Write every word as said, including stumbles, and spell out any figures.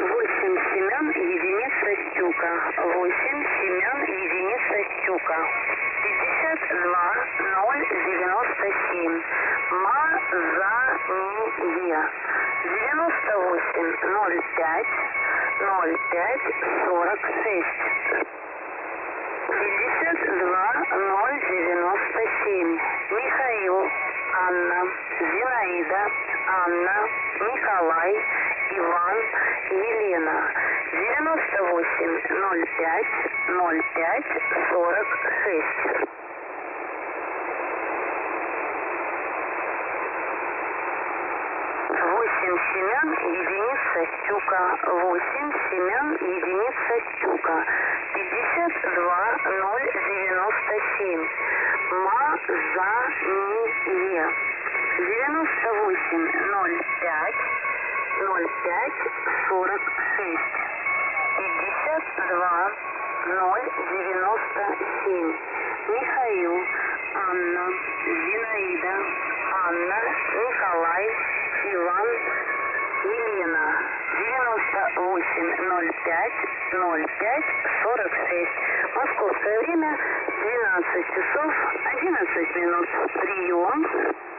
восемь Семен, единица Стюка. восемь Семен, единица Стюка. пятьдесят два ноль девяносто семь. Мазание. девяносто восемь ноль пять ноль пять сорок шесть. пятьдесят два ноль девяносто семь. Михаил, Анна, Зинаида, Анна, Николай, Иван, Елена. девяносто восемь ноль пять ноль пять сорок шесть. восемь Семен, единица Стюка. восемь Семен, единица Стюка. пятьдесят два ноль девяносто семь. Мазание. девяносто восемь ноль пять ноль пять сорок шесть. пятьдесят два ноль девяносто семь. Михаил, Анна, Зинаида, Анна, Николай, Иван, Елена. девяносто восемь ноль пять ноль пять сорок шесть. Московское время двенадцать часов одиннадцать минут. Прием.